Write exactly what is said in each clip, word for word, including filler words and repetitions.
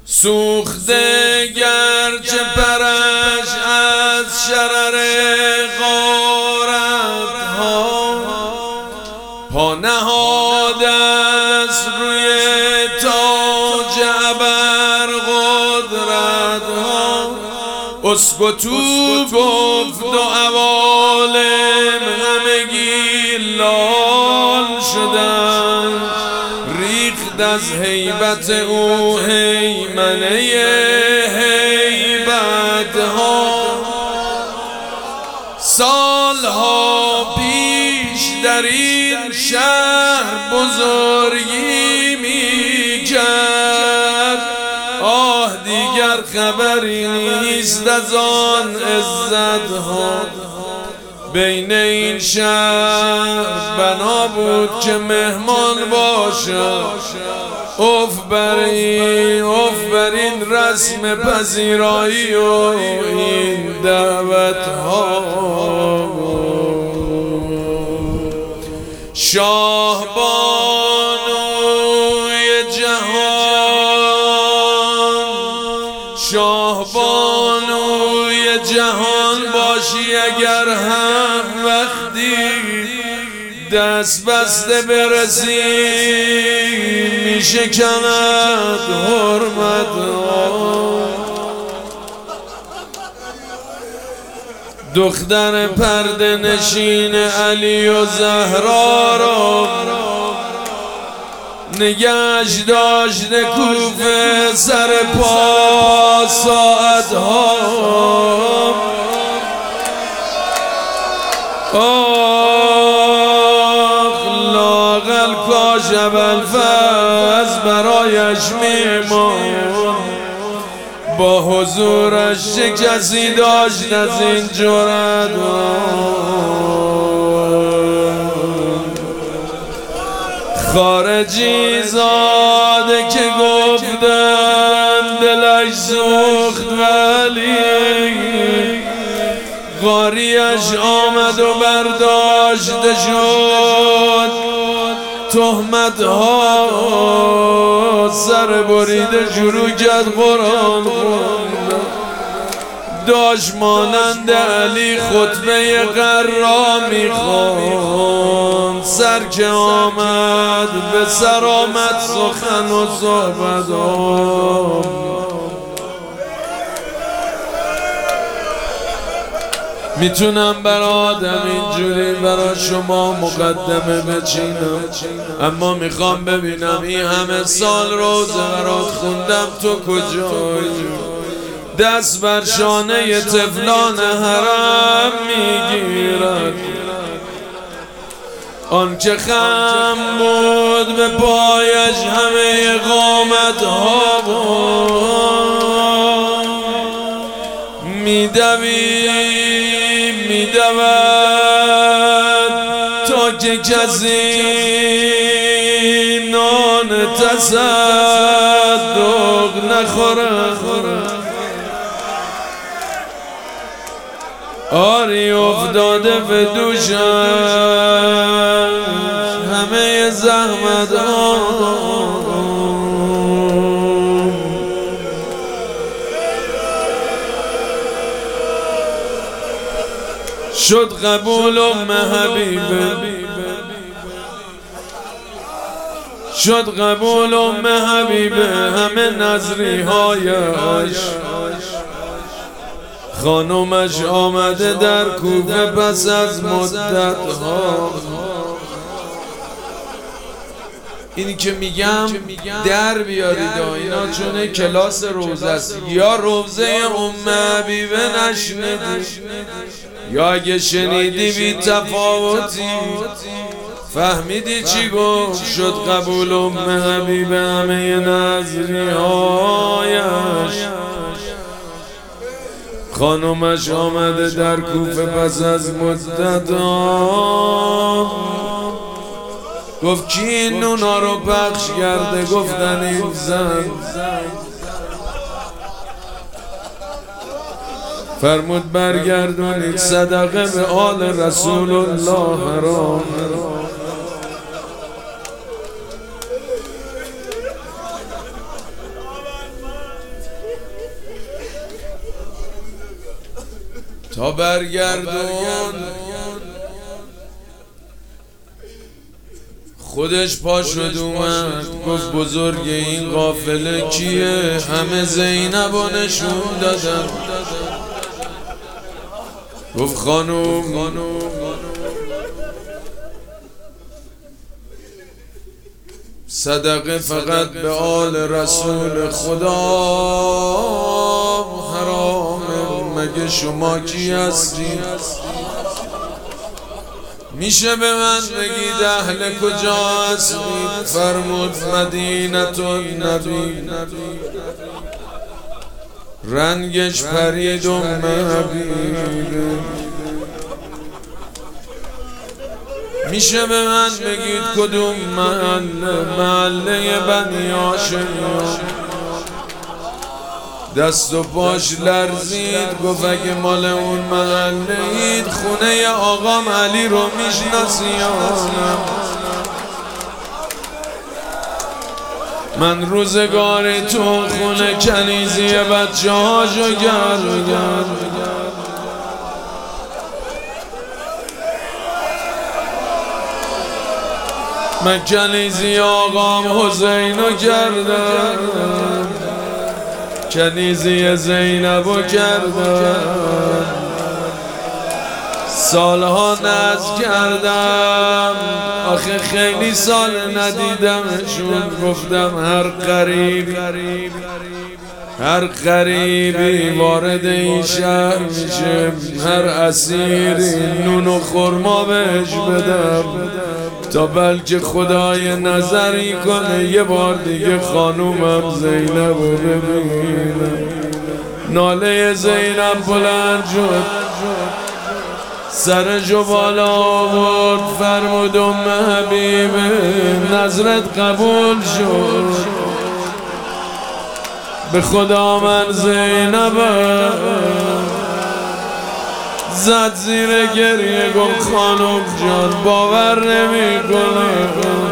سوخته گرچه پرش از شرر غارتها، پا نهاده است روی تاج ابرقدرتها. اسکتو گفت و عوالم همگی لال شدند، ریخت از هیبت او هیمنه هیبتها. سالها پیش در این شهر بزرگی می کرد، آه دیگر خبری نیست از آن عزتها. بین این شهر بنا بود که مهمان باشد، اف بر این اف بر این رسم پذیرایی و این دعوت ها. شاه بانوی جهان، شاه بانوی جهان باشی اگر هم وقتی دست بسته برسی می شکند حرمت ها. دختر پرده نشین علی و زهرا را نگهش داشته کوفه سر پا ساعتها. آخ لااقل کاش ابوالفضل برایش میمان، با حضورش چه کسی داشت از این جرأت. خارجی زاده که گفتن دلش سوخت ولی غاریش آمد و برداشته شد تهمت ها. سر بریده شروع کرد قرآن خوندن، داشت مانند علی خطبه قرا میخواند. سر که آمد به سر آمد سخن و صحبت ها. میتونم برای آدم اینجوری برای شما مقدمه بچینم، اما میخوام ببینم این همه سال روزه برات خوندم تو کجایی؟ دست بر شانه طفلان حرم میگیرد، آن که خم بود به پایش همه قامت ها میدوی میدود تا که کسی نان تصدق نخورد. آری افتاده به دوشم همه زحمت ها. شد قبول ام حبیبه، شد قبول ام حبیبه همه نظری هایش. خانومش آمده در کوفه پس از مدت ها. اینی که میگم در بیارید اینا چون کلاس روزه است. یا روزه ام حبیبه نشنیدی یا اگه شنیدی بی تفاوتی فهمیدی چی گفت. شد قبول ام حبیبه همه نظری هایش. خانومش آمده در کوفه پس از مدت ها. گفت کی این نونا رو پخش کرده؟ گفتن این زن. فرمود برگردونید صدقه به آل رسول الله حرام. تا برگردون خودش پا شد اومد گفت بزرگ این قافله کیه؟ همه زینبو نشون دادن. گفت خانوم صدقه فقط به آل رسول خدا حرامه. مگه شما کی هستی؟ میشه به من بگید اهل کجا هستید؟ فرمود مدینه النبی. رنگش پرید و محبیبه. میشه به من بگید کدوم محله؟ محله بنی هاشم. دست و پاش لرزید گفت اگه مال اون محله اید خونه آقام علی رو میشناسیانم. من روزگار تو خونه کنیزی بچه هاشو گردم. من کنیزی آقام حسینو کردم، کنیزی زینبو کردم، سالها ناز کردم. آخه خیلی سال ندیدمشون. گفتم هر غریب هر غریبی وارد این شهر میشه، هر اسیری نون و خرما بهش بدم تا بلکه خدای نظری کنه یه بار دیگه خانومم زینبو ببینم. ناله زینب بلند شد، سرشو بالا آورد، فرمود ام حبیبه نظرت قبول شد. به خدا من زینبم. زد زیر گریه گفت خانم جان باور نمی کنم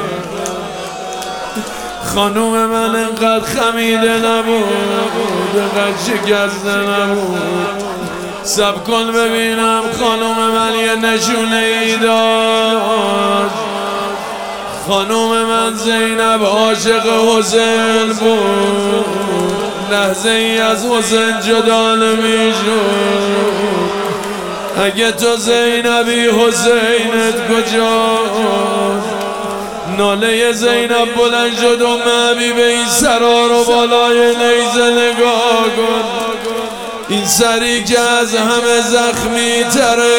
خانوم من انقدر خمیده نبود، انقدر شکسته نبود. سب کن ببینم. خانوم من یه نشونه ای داشت. خانوم من زینب عاشق حسین بود، لحظه ای از حسین جدا نمیشد. اگه تو زینبی حسینت کجاست؟ ناله زینب بلند شد و حبیب این سرا رو بالای نیزه نگاه کن. این سری که از همه زخمی تره،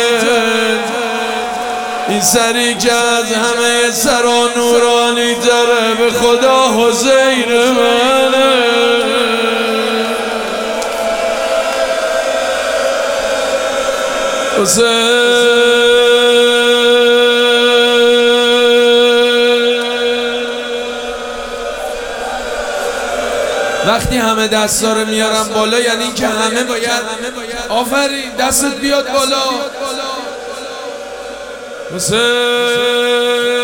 این سری که از همه سرا نورانی تره. به خدا حسین منه. حسین وقتی همه دستا رو میارم بالا یعنی که همه باید آفرین دستت بیاد بالا. حسین